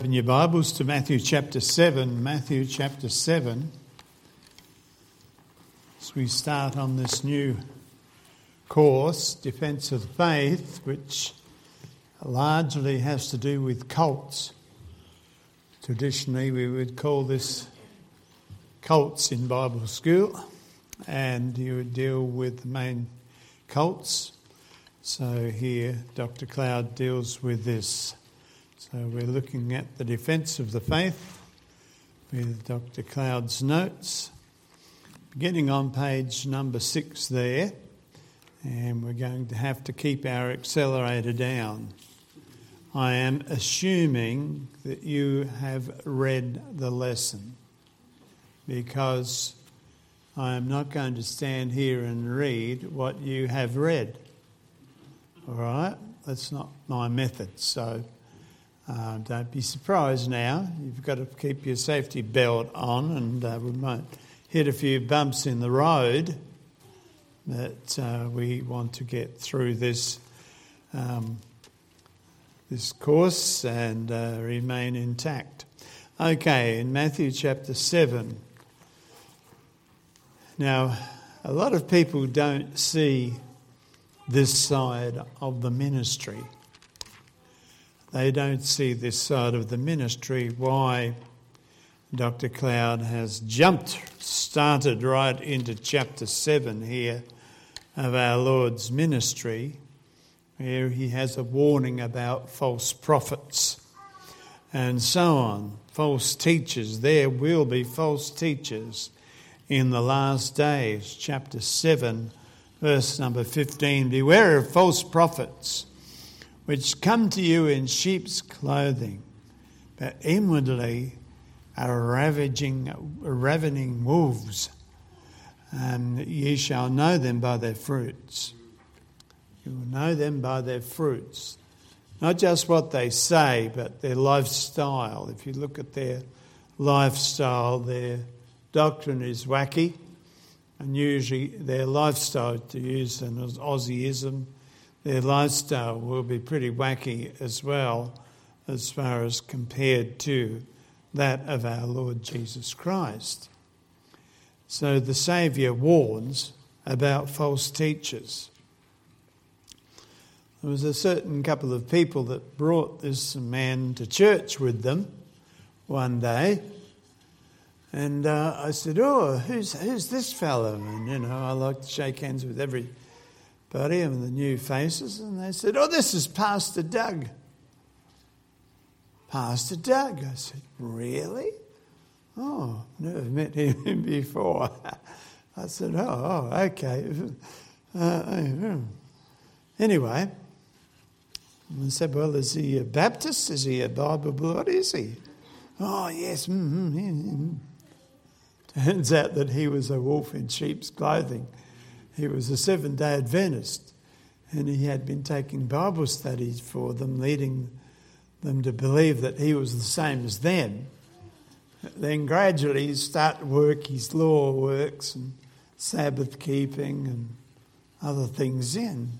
In your Bibles to Matthew chapter 7, as we start on this new course, Defence of the Faith, which largely has to do with cults. Traditionally we would call this cults in Bible school, and you would deal with the main cults. So here Dr. Cloud deals with this. So we're looking at the defence of the faith with Dr. Cloud's notes, beginning on page number 6 there, and we're going to have to keep our accelerator down. I am assuming that you have read the lesson, because I am not going to stand here and read what you have read. All right? That's not my method, so don't be surprised now. You've got to keep your safety belt on, and we might hit a few bumps in the road, but we want to get through this course and remain intact. Okay, in Matthew chapter 7. Now, a lot of people don't see this side of the ministry. They don't see this side of the ministry, why Dr. Cloud has started right into chapter 7 here of our Lord's ministry, where he has a warning about false prophets and so on, false teachers. There will be false teachers in the last days. Chapter 7, verse number 15, beware of false prophets, which come to you in sheep's clothing, but inwardly are ravening wolves. And ye shall know them by their fruits. You will know them by their fruits. Not just what they say, but their lifestyle. If you look at their lifestyle, their doctrine is wacky, and usually their lifestyle, to use an Aussieism, their lifestyle will be pretty wacky as well, as far as compared to that of our Lord Jesus Christ. So the Saviour warns about false teachers. There was a certain couple of people that brought this man to church with them one day, and I said, who's this fellow? And, I like to shake hands with everybody and the new faces, and they said, this is Pastor Doug. Pastor Doug. I said, really? Never met him before. I said, okay. Anyway, I said, well, is he a Baptist? Is he a Bible? What is he? Oh, yes. Turns out that he was a wolf in sheep's clothing. He was a Seventh-day Adventist, and he had been taking Bible studies for them, leading them to believe that he was the same as them. Then gradually he started to work his law works and Sabbath keeping and other things in.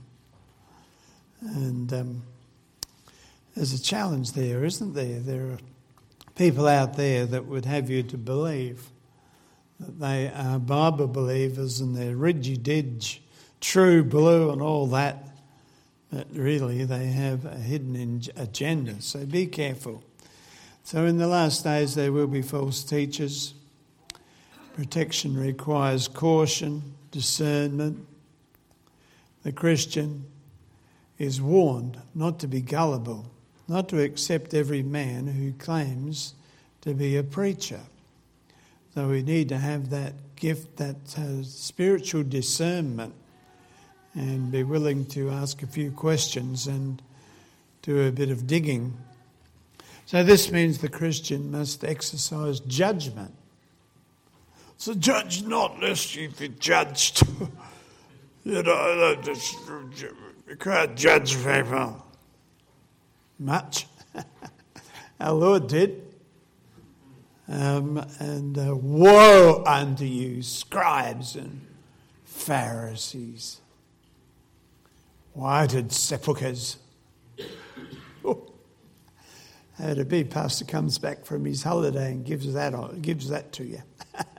And there's a challenge there, isn't there? There are people out there that would have you to believe that they are Bible believers and they're ridgy-didge, true blue and all that, but really they have a hidden agenda, so be careful. So in the last days there will be false teachers. Protection requires caution, discernment. The Christian is warned not to be gullible, not to accept every man who claims to be a preacher. So we need to have that gift, that spiritual discernment, and be willing to ask a few questions and do a bit of digging. So this means the Christian must exercise judgment. So judge not lest ye be judged. You can't judge people much. Our Lord did. And woe unto you, scribes and Pharisees, whited sepulchres. how to be. Pastor comes back from his holiday and gives that to you.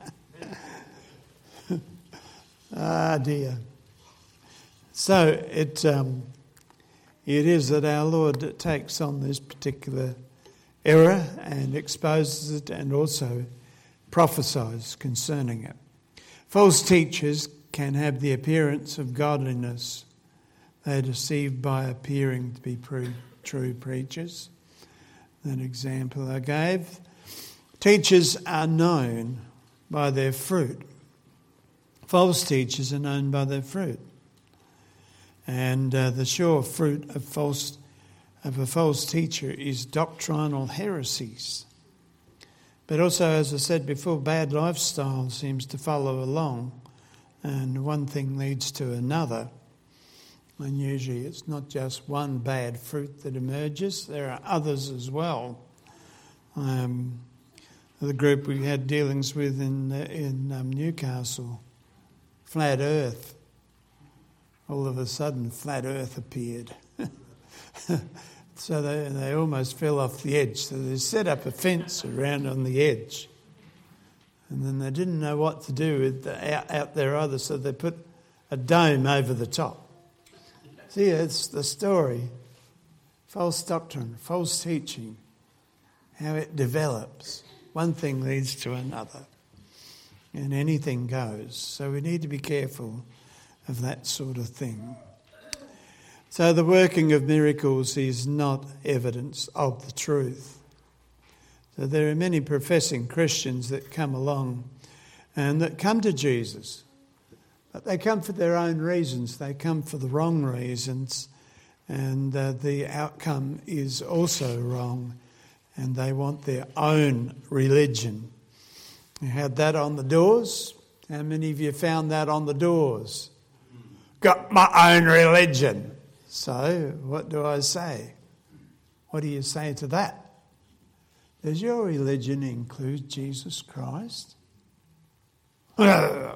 Ah, dear. So it is that our Lord takes on this particular error and exposes it and also prophesies concerning it. False teachers can have the appearance of godliness. They are deceived by appearing to be true preachers. That example I gave. Teachers are known by their fruit. False teachers are known by their fruit. And the sure fruit of a false teacher is doctrinal heresies. But also, as I said before, bad lifestyle seems to follow along, and one thing leads to another. And usually it's not just one bad fruit that emerges, there are others as well. The group we had dealings with in Newcastle, Flat Earth. All of a sudden, Flat Earth appeared. So they almost fell off the edge. So they set up a fence around on the edge. And then they didn't know what to do with out there either, so they put a dome over the top. See, it's the story. False doctrine, false teaching, how it develops. One thing leads to another. And anything goes. So we need to be careful of that sort of thing. So the working of miracles is not evidence of the truth. So there are many professing Christians that come along and that come to Jesus. But they come for their own reasons. They come for the wrong reasons. And the outcome is also wrong. And they want their own religion. You had that on the doors. How many of you found that on the doors? Got my own religion. So, what do I say? What do you say to that? Does your religion include Jesus Christ? Didn't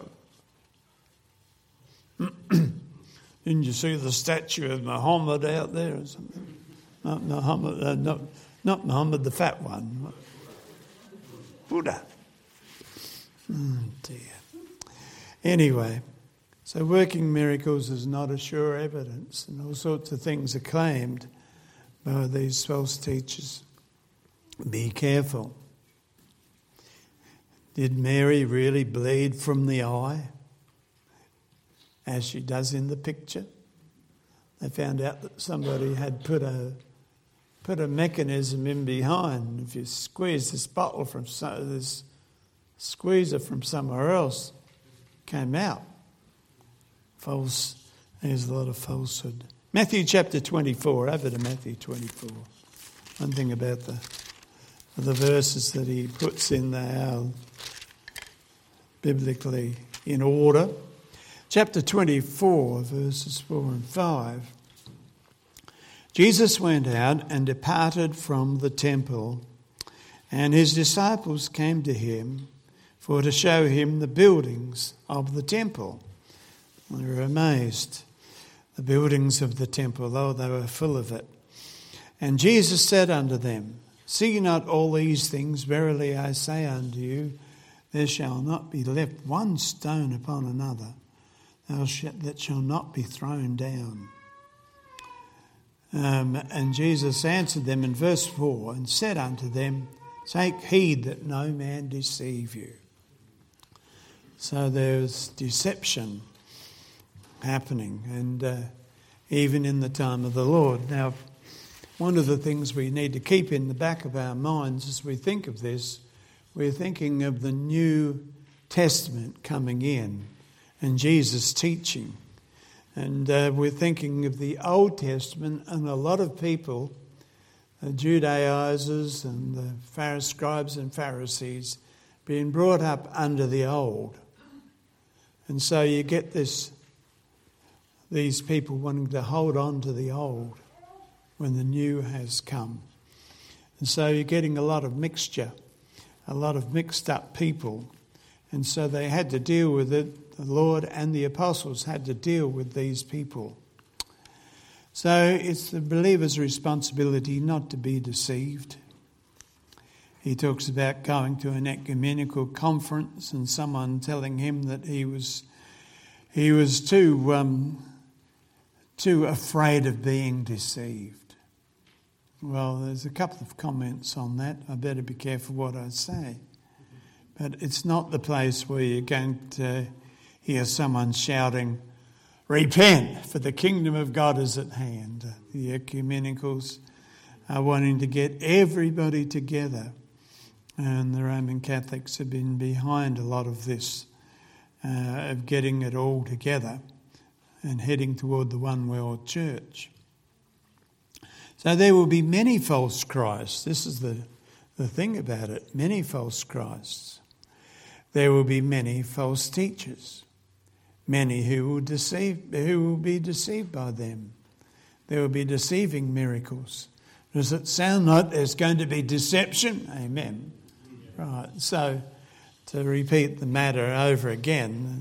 you see the statue of Muhammad out there or something? Not Muhammad, not Muhammad the fat one. Buddha. Oh dear. Anyway. So working miracles is not a sure evidence, and all sorts of things are claimed by these false teachers. Be careful. Did Mary really bleed from the eye, as she does in the picture? They found out that somebody had put a mechanism in behind. If you squeeze this bottle from this squeezer from somewhere else, it came out. False. There's a lot of falsehood. Matthew chapter 24. Over to Matthew 24. One thing about the verses that he puts in there biblically in order. Chapter 24, verses 4 and 5. Jesus went out and departed from the temple, and his disciples came to him for to show him the buildings of the temple. They were amazed, the buildings of the temple, though they were full of it. And Jesus said unto them, See not all these things? Verily I say unto you, there shall not be left one stone upon another that shall not be thrown down. And Jesus answered them in verse 4 and said unto them, Take heed that no man deceive you. So there's deception happening, and even in the time of the Lord. Now, one of the things we need to keep in the back of our minds as we think of this, we're thinking of the New Testament coming in and Jesus teaching. And we're thinking of the Old Testament, and a lot of people, the Judaizers and the scribes and Pharisees, being brought up under the Old. And so you get these people wanting to hold on to the old when the new has come. And so you're getting a lot of mixture, a lot of mixed up people. And so they had to deal with it. The Lord and the apostles had to deal with these people. So it's the believer's responsibility not to be deceived, He talks about going to an ecumenical conference and someone telling him that he was too afraid of being deceived. Well, there's a couple of comments on that. I better be careful what I say. But it's not the place where you're going to hear someone shouting, "Repent, for the kingdom of God is at hand." The ecumenicals are wanting to get everybody together. And the Roman Catholics have been behind a lot of this, of getting it all together and heading toward the one world church. So there will be many false Christs. This is the thing about it, many false Christs. There will be many false teachers, many who will be deceived by them. There will be deceiving miracles. Does it sound like there's going to be deception? Amen. Right, so to repeat the matter over again,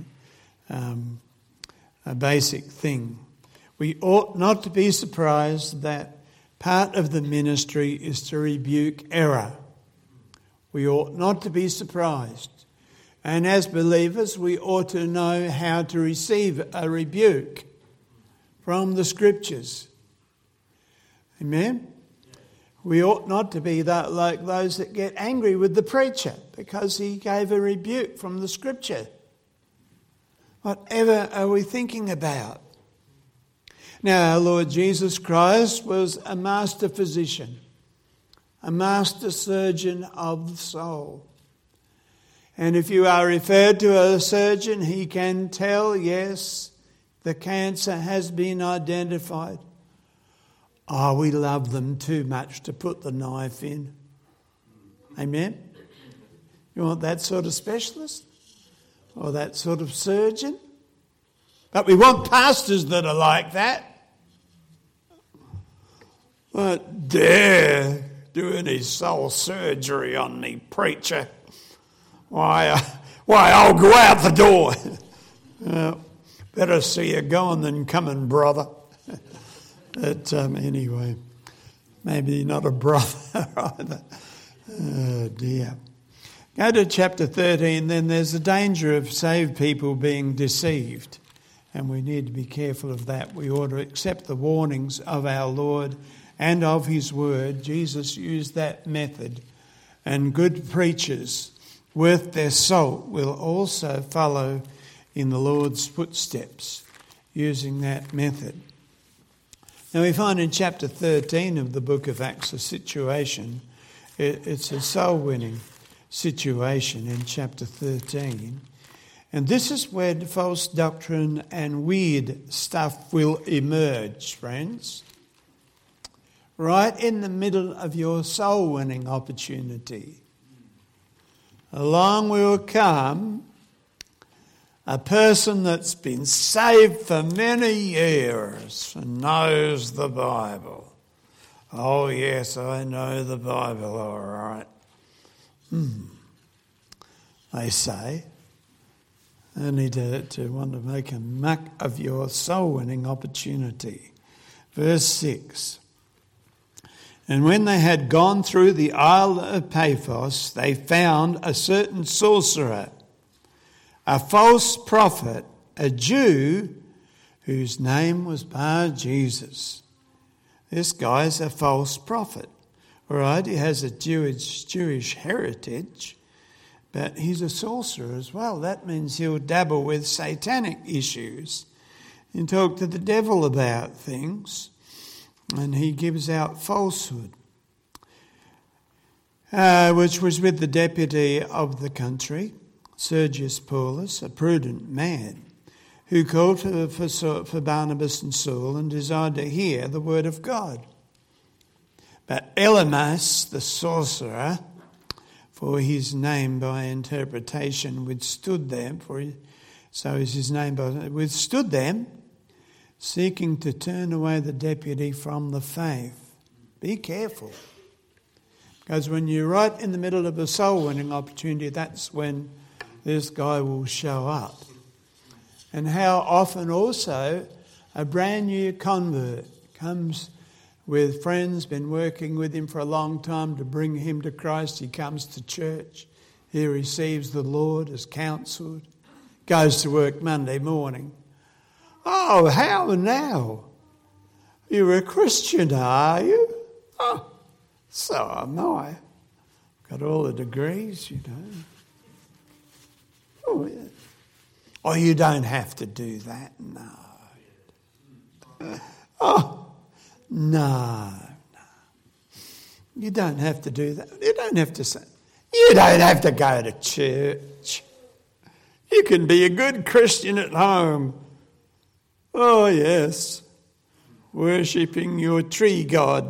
a basic thing. We ought not to be surprised that part of the ministry is to rebuke error. We ought not to be surprised. And as believers, we ought to know how to receive a rebuke from the Scriptures. Amen? We ought not to be like those that get angry with the preacher because he gave a rebuke from the Scripture. Whatever are we thinking about? Now, our Lord Jesus Christ was a master physician, a master surgeon of the soul. And if you are referred to a surgeon, he can tell, yes, the cancer has been identified. Oh, we love them too much to put the knife in. Amen? You want that sort of specialist? Or that sort of surgeon? But we want pastors that are like that. What dare do any soul surgery on me, preacher? Why, I'll go out the door. Better see you going than coming, brother. But anyway, maybe not a brother either. Oh dear. Go to chapter 13, then there's a danger of saved people being deceived. And we need to be careful of that. We ought to accept the warnings of our Lord and of his word. Jesus used that method. And good preachers worth their salt will also follow in the Lord's footsteps using that method. Now we find in chapter 13 of the book of Acts a situation. It's a soul-winning situation in chapter 13. And this is where the false doctrine and weird stuff will emerge, friends. Right in the middle of your soul-winning opportunity. Along will come a person that's been saved for many years and knows the Bible. Oh, yes, I know the Bible, all right. They say, only to want to make a muck of your soul-winning opportunity. Verse 6. And when they had gone through the Isle of Paphos, they found a certain sorcerer, a false prophet, a Jew, whose name was Bar-Jesus. This guy's a false prophet. All right, he has a Jewish heritage, but he's a sorcerer as well. That means he'll dabble with satanic issues and talk to the devil about things, and he gives out falsehood, which was with the deputy of the country, Sergius Paulus, a prudent man, who called for Barnabas and Saul and desired to hear the word of God. But Elymas, the sorcerer, for his name by interpretation withstood them, withstood them, seeking to turn away the deputy from the faith. Be careful. Because when you're right in the middle of a soul-winning opportunity, that's when this guy will show up. And how often also a brand new convert comes with friends, been working with him for a long time to bring him to Christ. He comes to church. He receives the Lord as counselled. Goes to work Monday morning. Oh, how now? You're a Christian, are you? Oh, so am I. Got all the degrees, you know. Oh, yeah. Oh, you don't have to do that. No. Oh, no. You don't have to do that. You don't have to say. You don't have to go to church. You can be a good Christian at home. Oh, yes. Worshipping your tree god.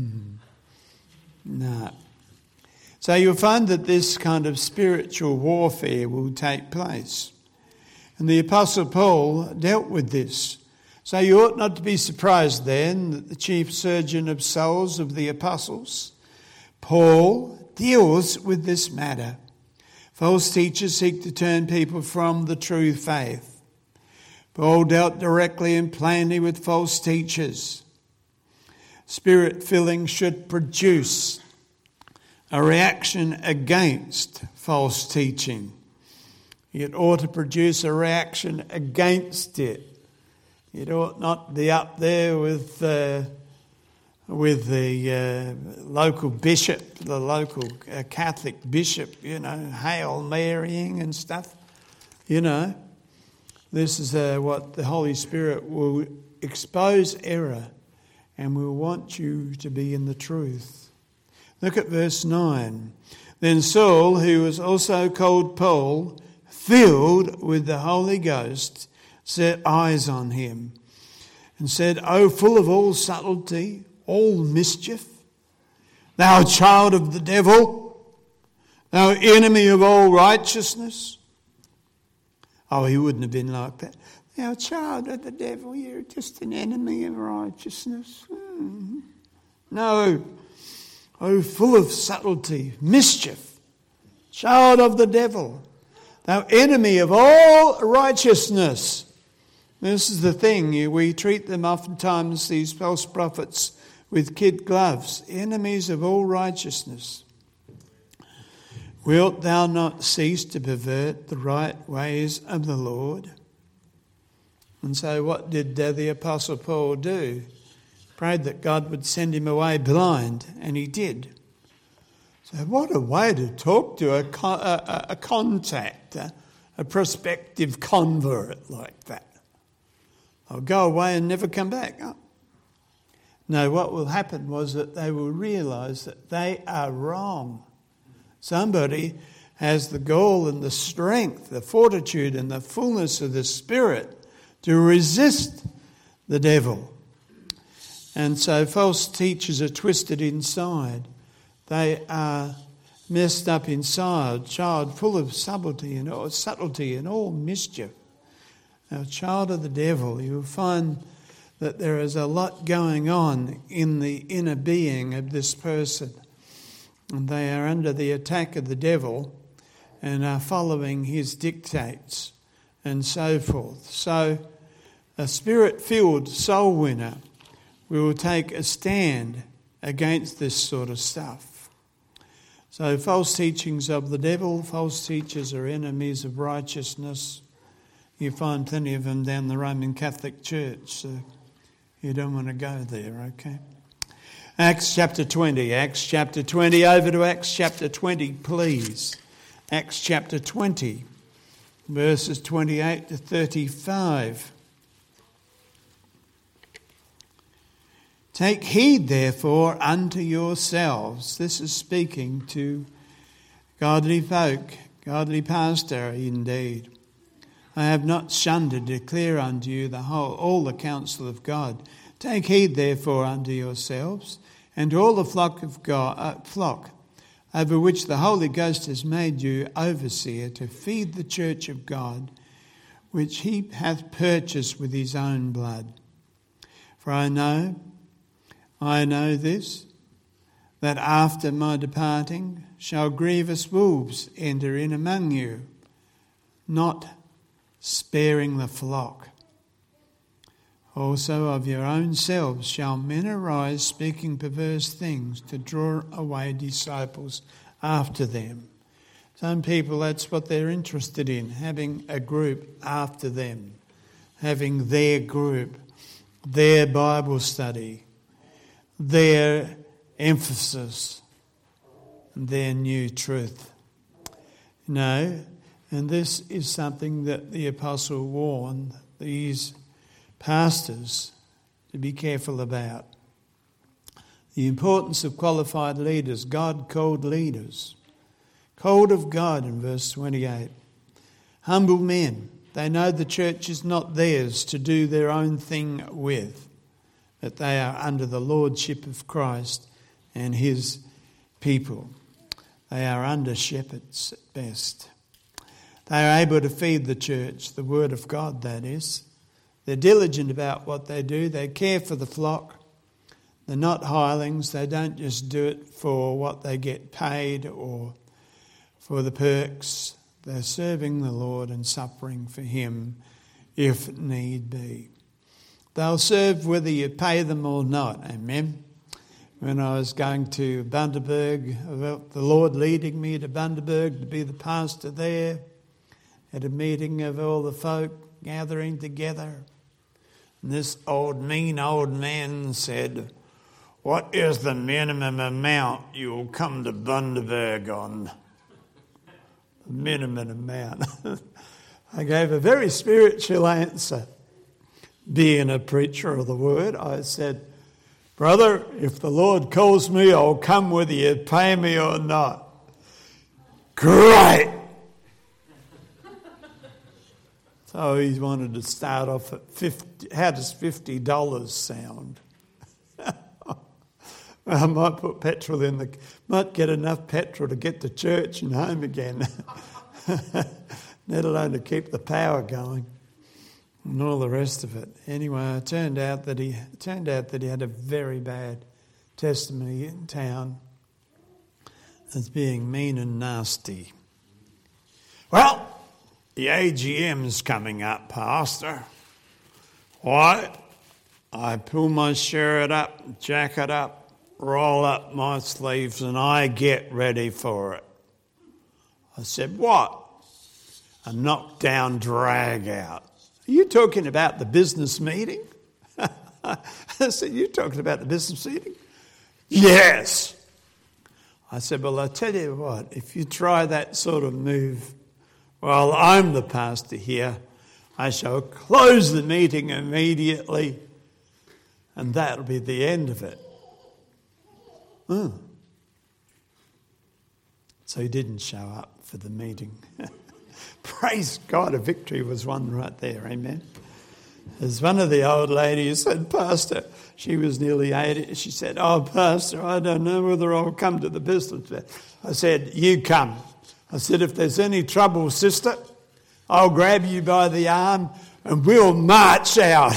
No. So you'll find that this kind of spiritual warfare will take place. And the Apostle Paul dealt with this. So you ought not to be surprised then that the chief surgeon of souls of the apostles, Paul, deals with this matter. False teachers seek to turn people from the true faith. Paul dealt directly and plainly with false teachers. Spirit-filling should produce a reaction against false teaching. It ought to produce a reaction against it. It ought not be up there with the local bishop, the local Catholic bishop, you know, Hail Marying and stuff. You know, this is what the Holy Spirit will expose error and will want you to be in the truth. Look at verse 9. Then Saul, who was also called Paul, filled with the Holy Ghost, set eyes on him and said, O full of all subtlety, all mischief, thou child of the devil, thou enemy of all righteousness. Oh, he wouldn't have been like that. Thou child of the devil, you're just an enemy of righteousness. No. Oh, full of subtlety, mischief, child of the devil, thou enemy of all righteousness. This is the thing, we treat them oftentimes, these false prophets, with kid gloves, enemies of all righteousness. Wilt thou not cease to pervert the right ways of the Lord? And so what did the Apostle Paul do? Prayed that God would send him away blind, and he did. So what a way to talk to a contact, a prospective convert like that. They'll go away and never come back. No, what will happen was that they will realise that they are wrong. Somebody has the gall and the strength, the fortitude and the fullness of the Spirit to resist the devil. And so false teachers are twisted inside. They are messed up inside. Child full of subtlety and all mischief. A child of the devil. You'll find that there is a lot going on in the inner being of this person. And they are under the attack of the devil and are following his dictates and so forth. So a spirit-filled soul winner will take a stand against this sort of stuff. So false teachings of the devil, false teachers are enemies of righteousness. You find plenty of them down the Roman Catholic Church, so you don't want to go there, okay? Acts chapter 20, over to Acts chapter 20, please. Acts chapter 20, verses 28 to 35. Take heed, therefore, unto yourselves. This is speaking to godly folk, godly pastor indeed. I have not shunned to declare unto you all the counsel of God. Take heed, therefore, unto yourselves, and to all the flock over which the Holy Ghost has made you overseer, to feed the church of God, which he hath purchased with his own blood. For I know this, that after my departing shall grievous wolves enter in among you, not sparing the flock. Also of your own selves shall men arise speaking perverse things to draw away disciples after them. Some people, that's what they're interested in, having a group after them, having their group, their Bible study, their emphasis, their new truth. No, and this is something that the apostle warned these pastors to be careful about. The importance of qualified leaders, God-called leaders. Called of God in verse 28. Humble men. They know the church is not theirs to do their own thing with, but they are under the lordship of Christ and his people. They are under shepherds at best. They are able to feed the church, the word of God that is. They're diligent about what they do. They care for the flock. They're not hirelings. They don't just do it for what they get paid or for the perks. They're serving the Lord and suffering for him if need be. They'll serve whether you pay them or not. Amen. When I was going to Bundaberg, the Lord leading me to Bundaberg to be the pastor there, at a meeting of all the folk gathering together. And this mean old man said, "What is the minimum amount you'll come to Bundaberg on?" The minimum amount. I gave a very spiritual answer. Being a preacher of the word, I said, "Brother, if the Lord calls me, I'll come whether you pay me or not." Great! So he wanted to start off at $50. How does $50 sound? I might put petrol might get enough petrol to get to church and home again, let alone to keep the power going and all the rest of it. Anyway, it turned out that he had a very bad testimony in town as being mean and nasty. Well, the AGM's coming up, Pastor. What? I pull my shirt up, jacket up, roll up my sleeves, and I get ready for it. I said, "What?" A knockdown drag out. "Are you talking about the business meeting?" I said, "You talking about the business meeting?" "Yes." I said, "Well, I tell you what, if you try that sort of move while I'm the pastor here, I shall close the meeting immediately, and that'll be the end of it." So he didn't show up for the meeting. Praise God, a victory was won right there, amen. As one of the old ladies said, "Pastor," she was nearly 80, she said, "Oh, Pastor, I don't know whether I'll come to the business." I said, "You come." I said, "If there's any trouble, sister, I'll grab you by the arm and we'll march out."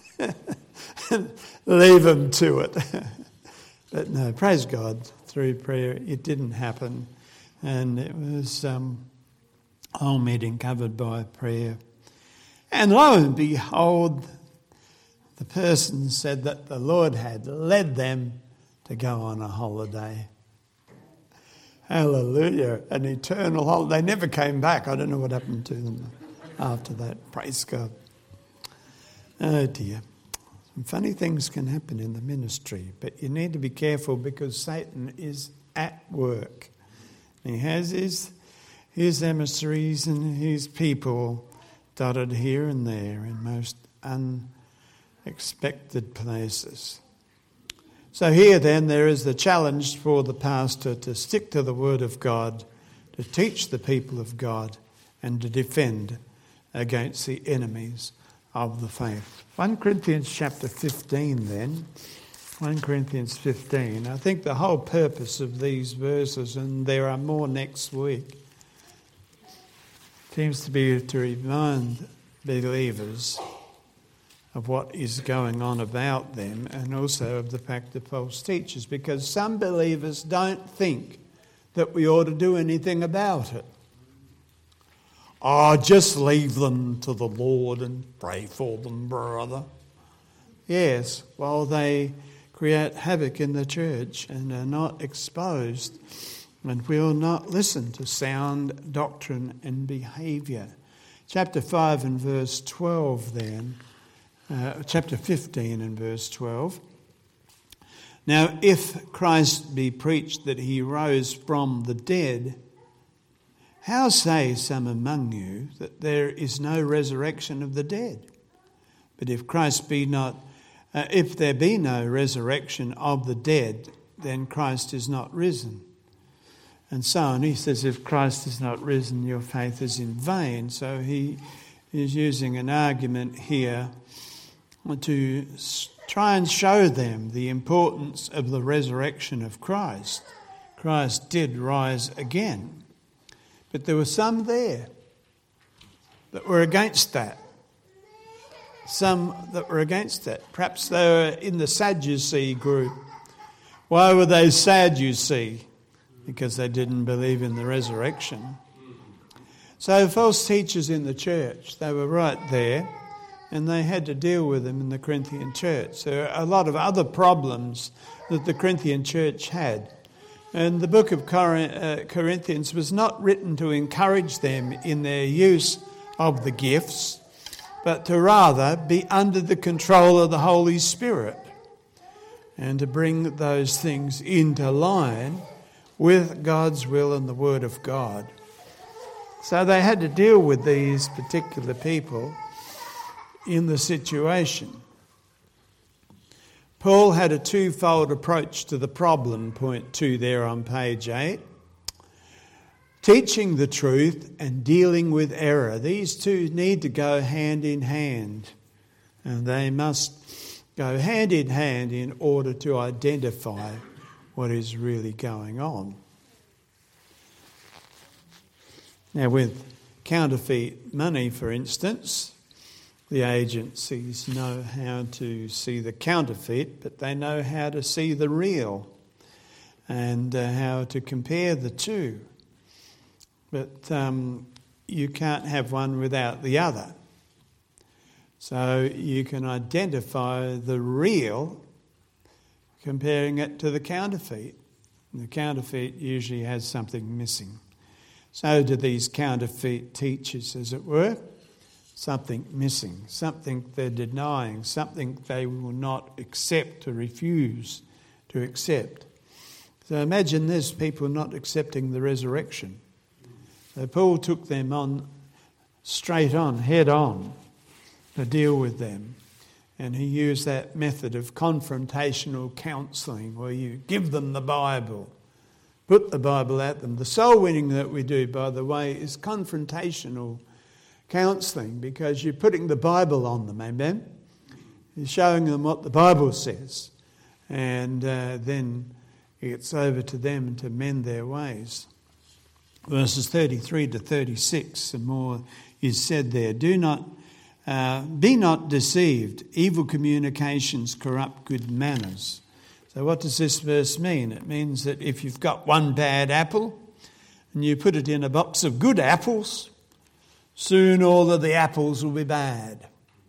Leave them to it. But no, praise God, through prayer, it didn't happen. And it was whole meeting covered by prayer. And lo and behold, the person said that the Lord had led them to go on a holiday. Hallelujah, an eternal holiday. They never came back. I don't know what happened to them after that. Praise God. Oh dear. Some funny things can happen in the ministry, but you need to be careful because Satan is at work. He has his emissaries and his people dotted here and there in most unexpected places. So here then there is the challenge for the pastor to stick to the word of God, to teach the people of God and to defend against the enemies of the faith. 1 Corinthians chapter 15 then. 1 Corinthians 15. I think the whole purpose of these verses, and there are more next week, seems to be to remind believers of what is going on about them and also of the fact of false teachers, because some believers don't think that we ought to do anything about it. Oh, just leave them to the Lord and pray for them, brother. Yes, while they create havoc in the church and are not exposed and will not listen to sound doctrine and behaviour. Chapter 5 and verse 12 then, chapter 15 and verse 12. Now, if Christ be preached that he rose from the dead, how say some among you that there is no resurrection of the dead? But if if there be no resurrection of the dead, then Christ is not risen. And so on. He says, if Christ is not risen, your faith is in vain. So he is using an argument here to try and show them the importance of the resurrection of Christ. Christ did rise again. But there were some there that were against that. Some that were against that. Perhaps they were in the Sadducee group. Why were they Sadducee? Because they didn't believe in the resurrection. So false teachers in the church, they were right there, and they had to deal with them in the Corinthian church. There are a lot of other problems that the Corinthian church had. And the book of Corinthians was not written to encourage them in their use of the gifts, but to rather be under the control of the Holy Spirit and to bring those things into line with God's will and the Word of God. So they had to deal with these particular people in the situation. Paul had a twofold approach to the problem, point 2 there on page 8. Teaching the truth and dealing with error. These two need to go hand in hand. And they must go hand in hand in order to identify what is really going on. Now, with counterfeit money, for instance, the agencies know how to see the counterfeit, but they know how to see the real and how to compare the two. But you can't have one without the other. So you can identify the real comparing it to the counterfeit. And the counterfeit usually has something missing. So do these counterfeit teachers, as it were. Something missing, something they're denying, something they will not accept or refuse to accept. So imagine this, people not accepting the resurrection. So Paul took them on, straight on, head on, to deal with them. And he used that method of confrontational counselling where you give them the Bible, put the Bible at them. The soul winning that we do, by the way, is confrontational counselling because you're putting the Bible on them, amen? You're showing them what the Bible says. And then it's over to them to mend their ways. Verses 33 to 36 and more is said there. Be not deceived. Evil communications corrupt good manners. So what does this verse mean? It means that if you've got one bad apple and you put it in a box of good apples, soon all of the apples will be bad.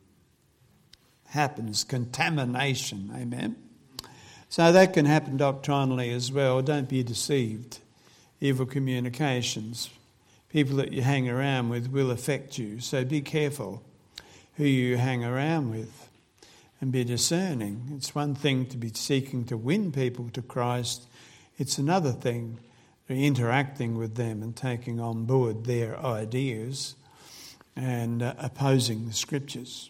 Happens, contamination, amen? So that can happen doctrinally as well. Don't be deceived. Evil communications, people that you hang around with will affect you. So be careful who you hang around with and be discerning. It's one thing to be seeking to win people to Christ. It's another thing interacting with them and taking on board their ideas and opposing the Scriptures.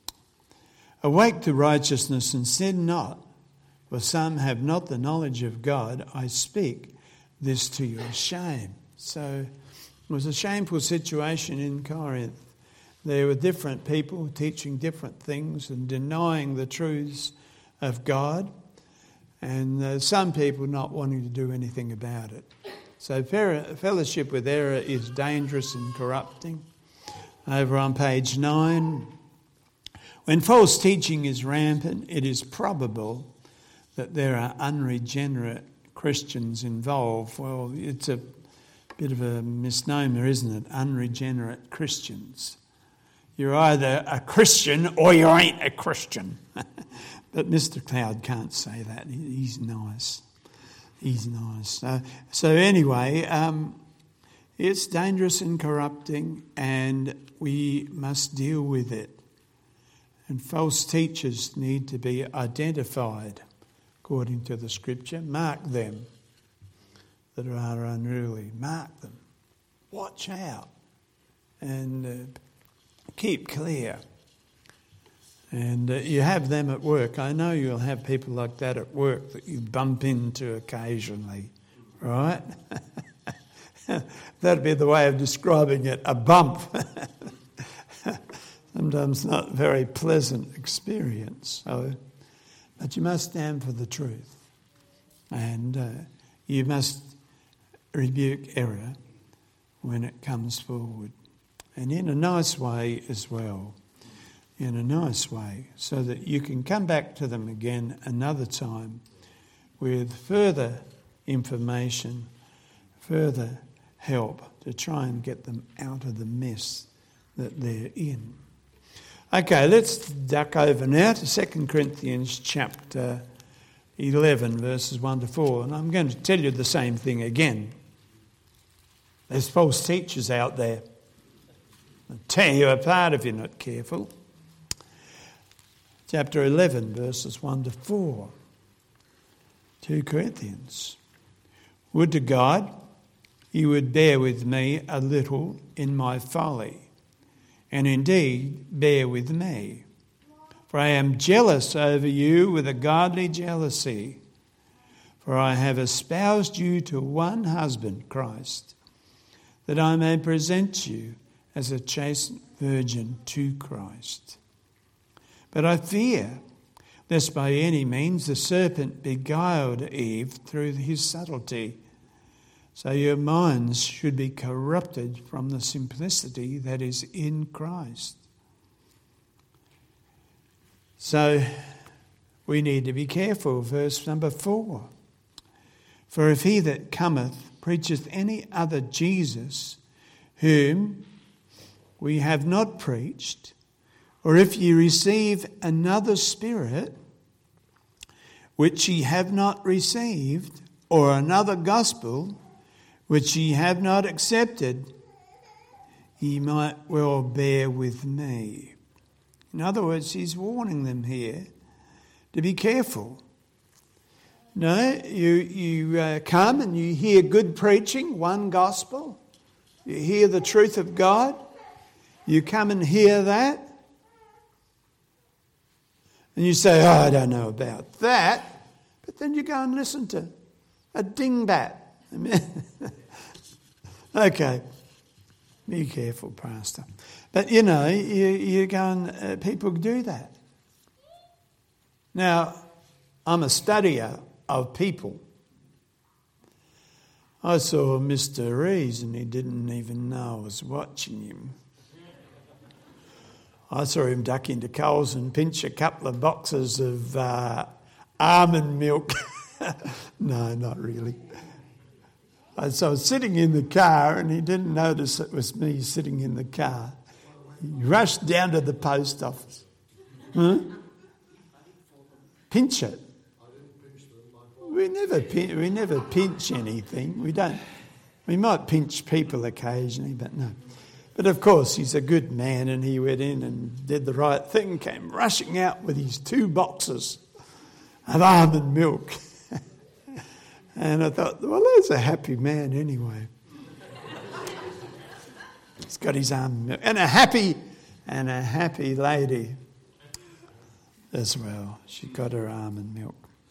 Awake to righteousness and sin not, for some have not the knowledge of God. I speak this to your shame. So it was a shameful situation in Corinth. There were different people teaching different things and denying the truths of God, and some people not wanting to do anything about it. So fellowship with error is dangerous and corrupting. Over on page 9, when false teaching is rampant, it is probable that there are unregenerate Christians involved. Well, it's a bit of a misnomer, isn't it? Unregenerate Christians. You're either a Christian or you ain't a Christian. But Mr. Cloud can't say that. He's nice. He's nice. So anyway, it's dangerous and corrupting, and we must deal with it. And false teachers need to be identified according to the Scripture. Mark them that are unruly. Mark them. Watch out. And keep clear. And you have them at work. I know you'll have people like that at work that you bump into occasionally, right? That'd be the way of describing it, a bump. Sometimes not a very pleasant experience. But you must stand for the truth. And you must rebuke error when it comes forward. And in a nice way as well. In a nice way, so that you can come back to them again another time with further information, further help to try and get them out of the mess that they're in. Okay, let's duck over now to 2 Corinthians chapter 11, verses 1 to 4. And I'm going to tell you the same thing again. There's false teachers out there. They'll tear you apart if you're not careful. Chapter 11, verses 1 to 4. 2 Corinthians. Would to God you would bear with me a little in my folly, and indeed bear with me. For I am jealous over you with a godly jealousy, for I have espoused you to one husband, Christ, that I may present you as a chaste virgin to Christ. But I fear lest by any means the serpent beguiled Eve through his subtlety. So your minds should be corrupted from the simplicity that is in Christ. So we need to be careful. Verse number 4. For if he that cometh preacheth any other Jesus, whom we have not preached, or if ye receive another spirit, which ye have not received, or another gospel, which ye have not accepted, ye might well bear with me. In other words, he's warning them here to be careful. No, you come and you hear good preaching, one gospel. You hear the truth of God. You come and hear that. And you say, oh, I don't know about that. But then you go and listen to a dingbat. Okay, be careful, Pastor. But, you go and people do that. Now, I'm a studier of people. I saw Mr. Rees and he didn't even know I was watching him. I saw him duck into Coles and pinch a couple of boxes of almond milk. No, not really. So I was sitting in the car and he didn't notice it was me sitting in the car. He rushed down to the post office. Pinch it. We never pinch anything. We don't. We might pinch people occasionally, but no. But of course, he's a good man and he went in and did the right thing, came rushing out with his 2 boxes of almond milk. And I thought, well, there's a happy man anyway. He's got his almond milk. And a happy lady as well. She got her almond milk.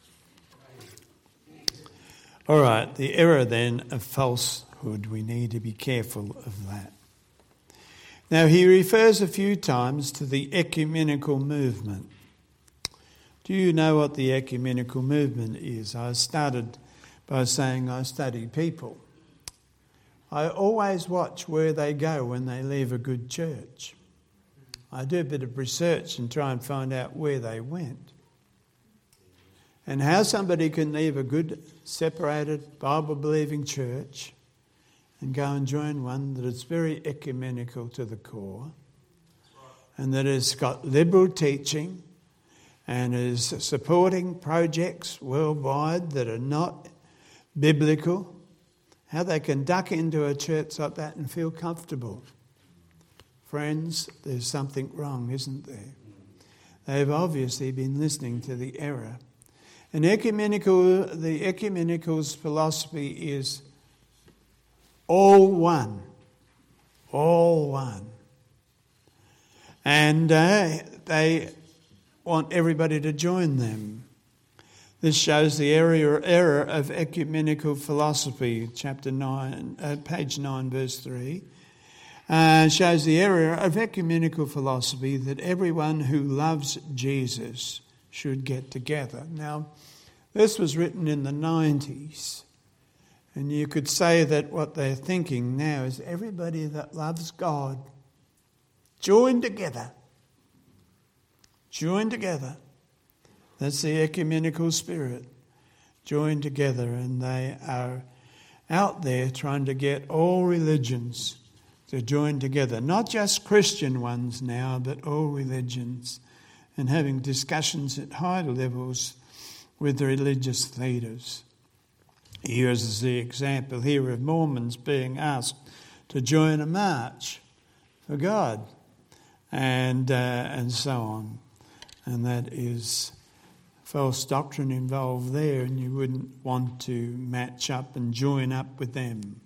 All right, the error then of falsehood, we need to be careful of that. Now, he refers a few times to the ecumenical movement. Do you know what the ecumenical movement is? I started by saying I study people. I always watch where they go when they leave a good church. I do a bit of research and try and find out where they went. And how somebody can leave a good, separated, Bible-believing church and go and join one that is very ecumenical to the core and that has got liberal teaching and is supporting projects worldwide that are not biblical, how they can duck into a church like that and feel comfortable. Friends, there's something wrong, isn't there? They've obviously been listening to the error. And the ecumenical's philosophy is all one. All one. And they want everybody to join them. This shows the error of ecumenical philosophy, chapter 9, page 9, verse 3. Shows the error of ecumenical philosophy that everyone who loves Jesus should get together. Now, this was written in the 90s, and you could say that what they're thinking now is everybody that loves God, join together. Join together. That's the ecumenical spirit. Join together, and they are out there trying to get all religions to join together. Not just Christian ones now, but all religions, and having discussions at high levels with the religious leaders. Here's the example here of Mormons being asked to join a march for God, and so on. And that is false doctrine involved there, and you wouldn't want to match up and join up with them.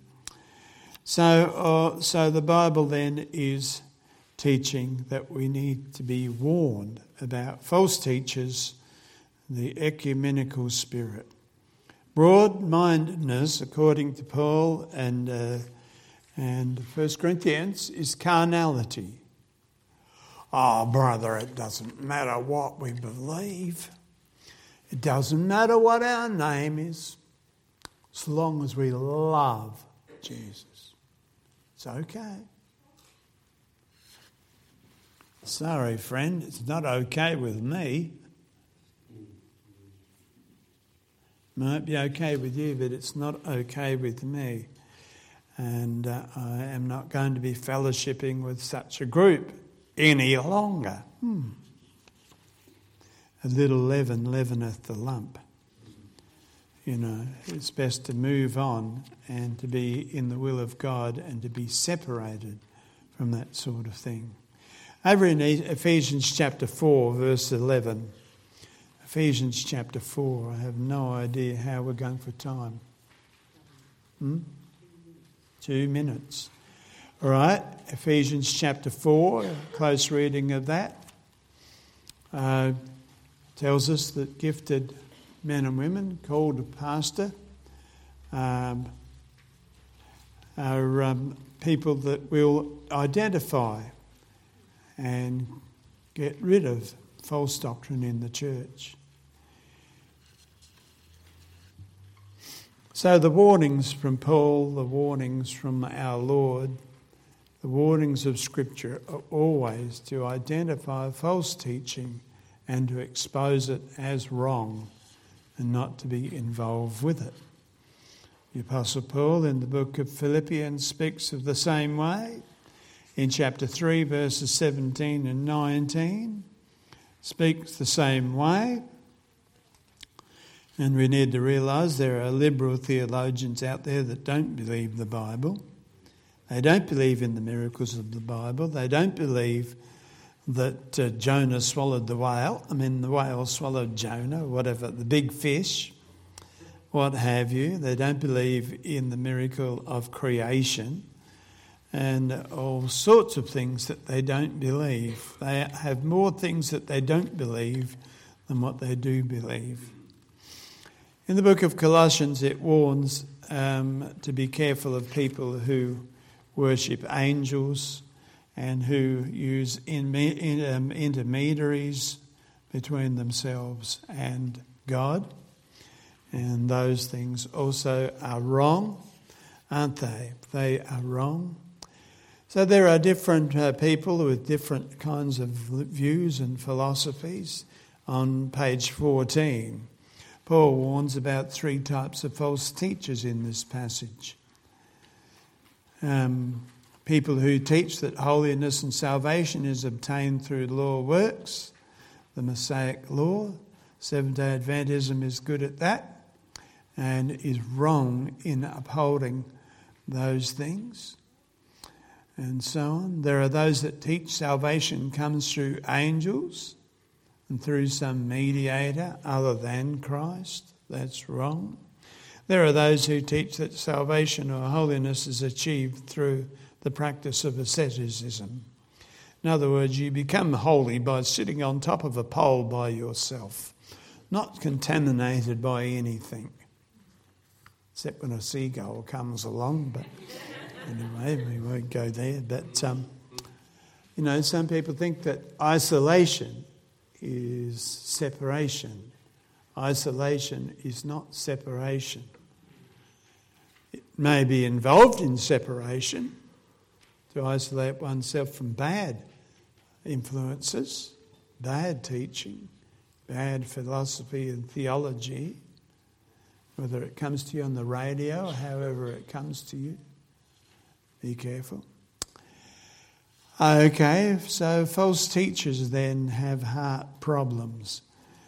So the Bible then is teaching that we need to be warned about false teachers, the ecumenical spirit. Broad-mindedness, according to Paul and 1 Corinthians, is carnality. Oh, brother, it doesn't matter what we believe. It doesn't matter what our name is, as long as we love Jesus. It's okay. Sorry, friend, it's not okay with me. Might be okay with you, but it's not okay with me. And I am not going to be fellowshipping with such a group any longer. A little leaven leaveneth the lump. You know, it's best to move on and to be in the will of God and to be separated from that sort of thing. Over in Ephesians chapter 4, verse 11. Ephesians chapter 4. I have no idea how we're going for time. 2 minutes. All right, Ephesians chapter 4, a close reading of that. Tells us that gifted men and women called to pastor are people that will identify and get rid of false doctrine in the church. So the warnings from Paul, the warnings from our Lord, the warnings of Scripture are always to identify false teaching and to expose it as wrong and not to be involved with it. The Apostle Paul in the book of Philippians speaks of the same way. In chapter 3, verses 17 and 19, speaks the same way. And we need to realise there are liberal theologians out there that don't believe the Bible. They don't believe in the miracles of the Bible. They don't believe that Jonah swallowed the whale. I mean, the whale swallowed Jonah, whatever, the big fish, what have you. They don't believe in the miracle of creation and all sorts of things that they don't believe. They have more things that they don't believe than what they do believe. In the book of Colossians, it warns to be careful of people who worship angels and who use intermediaries between themselves and God. And those things also are wrong, aren't they? They are wrong. So there are different people with different kinds of views and philosophies. On page 14, Paul warns about 3 types of false teachers in this passage. People who teach that holiness and salvation is obtained through law works. the Mosaic law. Seventh-day Adventism is good at that and is wrong in upholding those things and so on. There are those that teach salvation comes through angels and through some mediator other than Christ. That's wrong. There are those who teach that salvation or holiness is achieved through the practice of asceticism. In other words, you become holy by sitting on top of a pole by yourself, not contaminated by anything, except when a seagull comes along. But anyway, we won't go there. But, some people think that isolation is separation. Isolation is not separation. It may be involved in separation to isolate oneself from bad influences, bad teaching, bad philosophy and theology, whether it comes to you on the radio or however it comes to you. Be careful. Okay, so false teachers then have heart problems.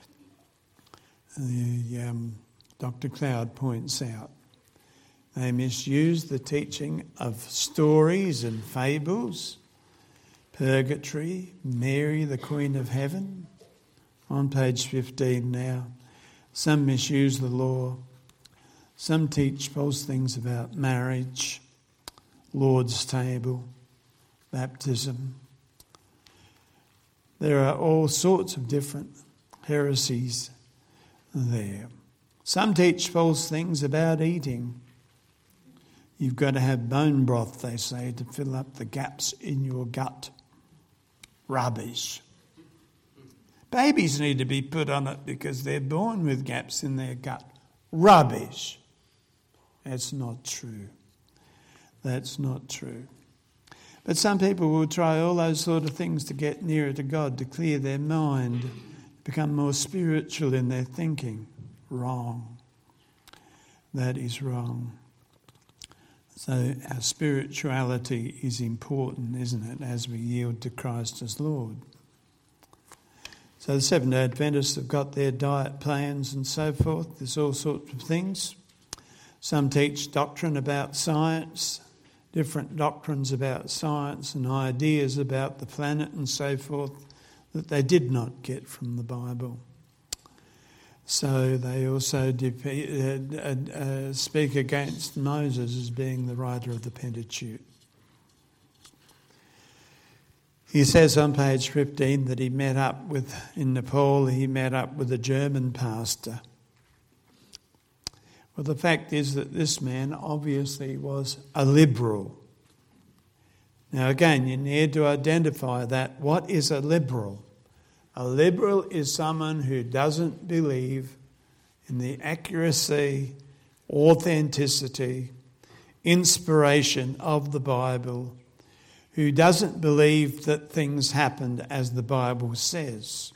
Dr. Cloud points out they misuse the teaching of stories and fables, purgatory, Mary, the Queen of Heaven, on page 15 now. Some misuse the law. Some teach false things about marriage, Lord's table, baptism. There are all sorts of different heresies there. Some teach false things about eating. You've got to have bone broth, they say, to fill up the gaps in your gut. Rubbish. Babies need to be put on it because they're born with gaps in their gut. Rubbish. That's not true. That's not true. But some people will try all those sort of things to get nearer to God, to clear their mind, become more spiritual in their thinking. Wrong. That is wrong. So our spirituality is important, isn't it, as we yield to Christ as Lord. So the Seventh-day Adventists have got their diet plans and so forth. There's all sorts of things. Some teach doctrine about science, different doctrines about science and ideas about the planet and so forth that they did not get from the Bible. So they also speak against Moses as being the writer of the Pentateuch. He says on page 15 that in Nepal, he met up with a German pastor. Well, the fact is that this man obviously was a liberal. Now again, you need to identify that. What is a liberal? A liberal is someone who doesn't believe in the accuracy, authenticity, inspiration of the Bible, who doesn't believe that things happened as the Bible says.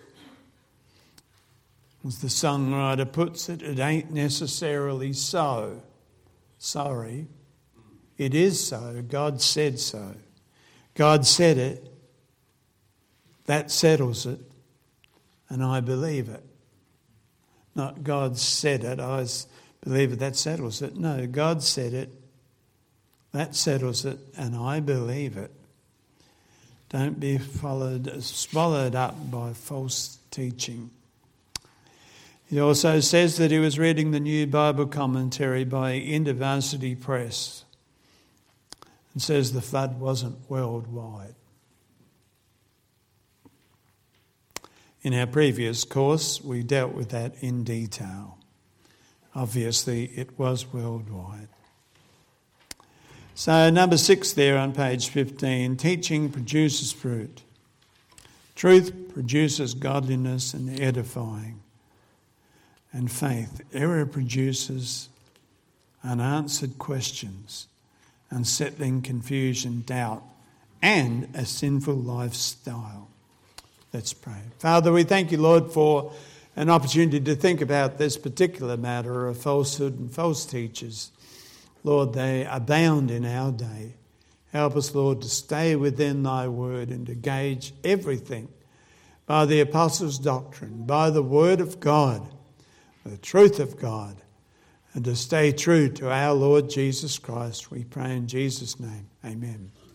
As the songwriter puts it, it ain't necessarily so. Sorry, it is so. God said so. God said it. That settles it. And I believe it. Not God said it, I believe it, that settles it. No, God said it, that settles it, and I believe it. Don't be swallowed up by false teaching. He also says that he was reading the New Bible Commentary by InterVarsity Press and says the flood wasn't worldwide. In our previous course, we dealt with that in detail. Obviously, it was worldwide. So number 6 there on page 15, teaching produces fruit. Truth produces godliness and edifying. And faith, error produces unanswered questions, unsettling confusion, doubt, and a sinful lifestyle. Let's pray. Father, we thank you, Lord, for an opportunity to think about this particular matter of falsehood and false teachers. Lord, they abound in our day. Help us, Lord, to stay within thy word and to gauge everything by the apostles' doctrine, by the word of God, the truth of God, and to stay true to our Lord Jesus Christ. We pray in Jesus' name. Amen.